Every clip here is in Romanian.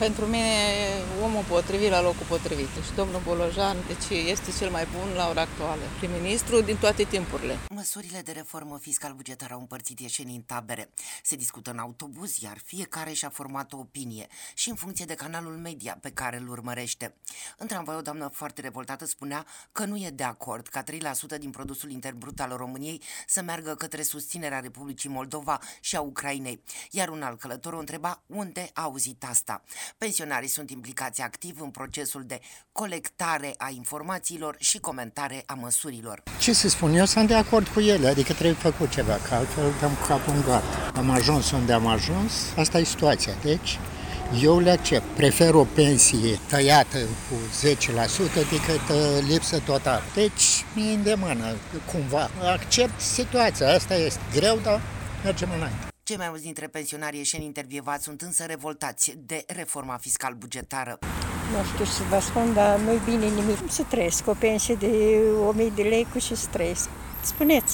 Pentru mine e omul potrivit la locul potrivit. Și domnul Bolojan, deci este cel mai bun la ora actuală, prim-ministru din toate timpurile. Măsurile de reformă fiscal-bugetară au împărțit ieșenii în tabere. Se discută în autobuz, iar fiecare și-a format o opinie și în funcție de canalul media pe care îl urmărește. În tramvai, o doamnă foarte revoltată spunea că nu e de acord ca 3% din produsul intern brut al României să meargă către susținerea Republicii Moldova și a Ucrainei, iar un alt călător o întreba unde a auzit asta. Pensionarii sunt implicați activ în procesul de colectare a informațiilor și comentare a măsurilor. Ce să spun, eu sunt de acord cu ele, adică trebuie făcut ceva, că altfel dăm capul în gard. Am ajuns unde am ajuns, asta e situația, deci eu le accept. Prefer o pensie tăiată cu 10% decât lipsă totală. Deci mi-e îndemână, cumva. Accept situația, asta este greu, dar mergem înainte. Cei mai mulți dintre pensionarii ieșeni intervievați sunt însă revoltați de reforma fiscal-bugetară. Nu știu ce să vă spun, dar nu-i bine nimic. Să trăiesc o pensie de 1000 de lei cu ce să trăiesc. Spuneți,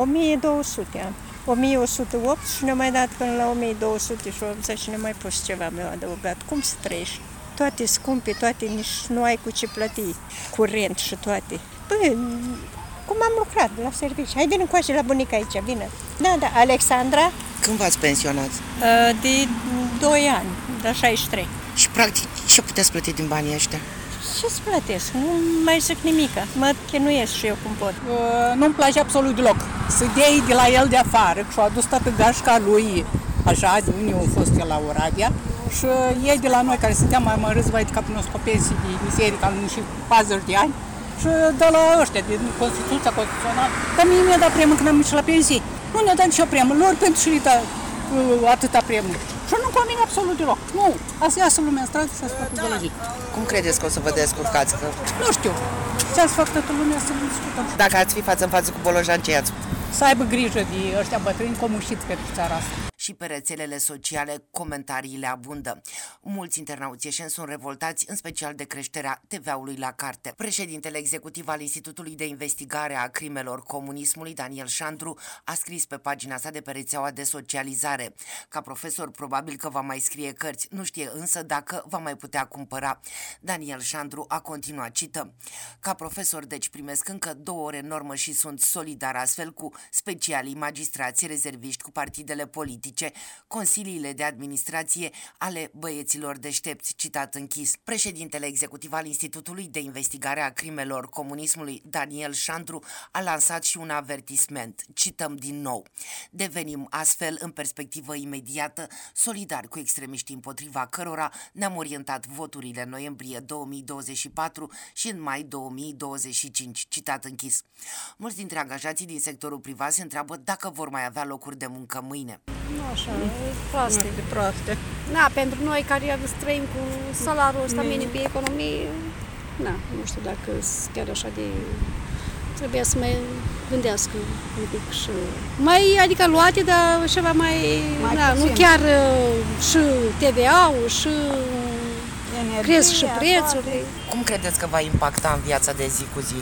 1200 am. 1108 și ne-a mai dat până la 1280 și ne-a mai pus ceva meu adăugat. Cum să trăiești? Toate scumpe, toate nici nu ai cu ce plăti, curent și toate. Păi, cum am lucrat la serviciu? Hai, vină încoace la bunica aici, vină. Da, Alexandra. Când v-ați pensionat? De 2 ani, de 63. Și practic, ce puteți plăti din banii ăștia? Ce-ți plătesc? Nu mai zic nimica. Mă chinuiesc și eu cum pot. Nu-mi place absolut deloc. Să dei de la el de afară, și-a adus toată gașca lui, așa, nu a fost el la Oradea, și ei de la noi, care suntem mai mărâți, vai de capul nostru, pe pensii de miserie, ca și 40 de ani, și de la ăștia, din Constituția Constituțională, că mie mi-a dat premiu când am ieșit la pensii. Nu ne-a dat nicio premiu, lor pentru și li atâta premiu. Și nu convine absolut deloc. Nu, asta iasă lumea în stradă să-ți facă ideologii. Cum credeți că o să vă descurcați? Nu știu. Ce-ați făcut toată lumea să nu discutăm. Dacă ați fi față în față cu Bolojan, ce i-ați? Să aibă grijă de ăștia bătrâni comușiți pentru țara asta. Și pe rețelele sociale comentariile abundă. Mulți internauți ieșeni sunt revoltați, în special de creșterea TVA-ului la carte. Președintele executiv al Institutului de Investigare a Crimelor Comunismului, Daniel Șandru, a scris pe pagina sa de pe rețeaua de socializare. Ca profesor, probabil că va mai scrie cărți, nu știe însă dacă va mai putea cumpăra. Daniel Șandru a continuat, cităm: ca profesor, deci primesc încă 2 ore normă și sunt solidar astfel cu specialii, magistrații, rezerviști, cu partidele politice, consiliile de administrație ale băieților deștepți, citat închis. Președintele executiv al Institutului de Investigare a Crimelor Comunismului, Daniel Șandru, a lansat și un avertisment. Cităm din nou: devenim astfel, în perspectivă imediată, solidari cu extremiștii împotriva cărora ne-am orientat voturile în noiembrie 2024 și în mai 2025, citat închis. Mulți dintre angajații din sectorul privat se întreabă dacă vor mai avea locuri de muncă mâine. Nu așa, proaste. De proaste. Da, pentru noi care trăim cu salariul ăsta minim pe economie, nu știu dacă sunt chiar așa de... Trebuia să mai gândească un pic și... adică luate, dar ceva mai nu chiar și TVA-ul, și energia, cresc și prețurile. Cum credeți că va impacta în viața de zi cu zi?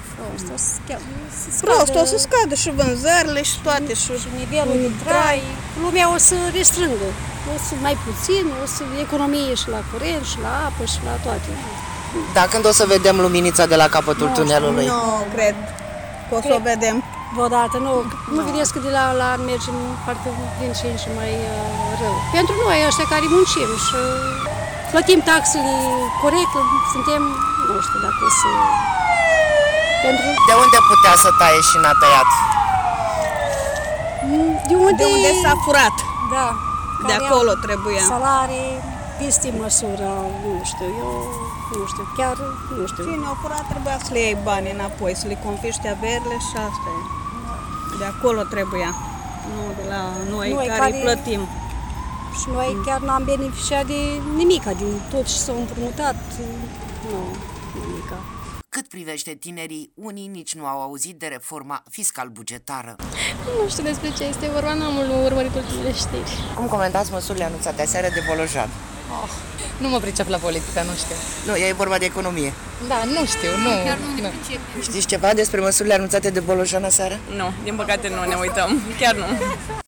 Prost, o să scadă și vânzările și toate și nivelul de trai. Lumea o să restrângă, o să mai puțin, o să economie și la curent, și la apă, și la toate. Da, când o să vedem luminița de la capătul tunelului? Nu cred că o să o vedem. Vreodată, nu vedeți că de la an mergem parcă din ce în ce mai rău. Pentru noi, ăștia care muncim și plătim taxele corect, suntem, nu știu dacă o să... De unde putea să taie și n-a tăiat? De unde s-a furat. Da. De acolo trebuia. Salarii, peste măsură, chiar nu știu. Cine a furat trebuia să le iei bani înapoi, să le confiște averile și asta e. De acolo trebuia, nu de la noi care îi plătim. Și noi chiar n-am beneficiat de nimica, din tot ce s-a împrumutat, nimica. Cât privește tinerii, unii nici nu au auzit de reforma fiscal-bugetară. Nu știu despre ce este vorba, n-am urmărit ultimele știri. Cum comentați măsurile anunțate aseară de Bolojan? Nu mă pricep la politică, nu știu. Nu, e vorba de economie. Da, nu știu, nu. Știți ceva despre măsurile anunțate de Bolojan aseară? Nu, din păcate nu ne uităm, chiar nu.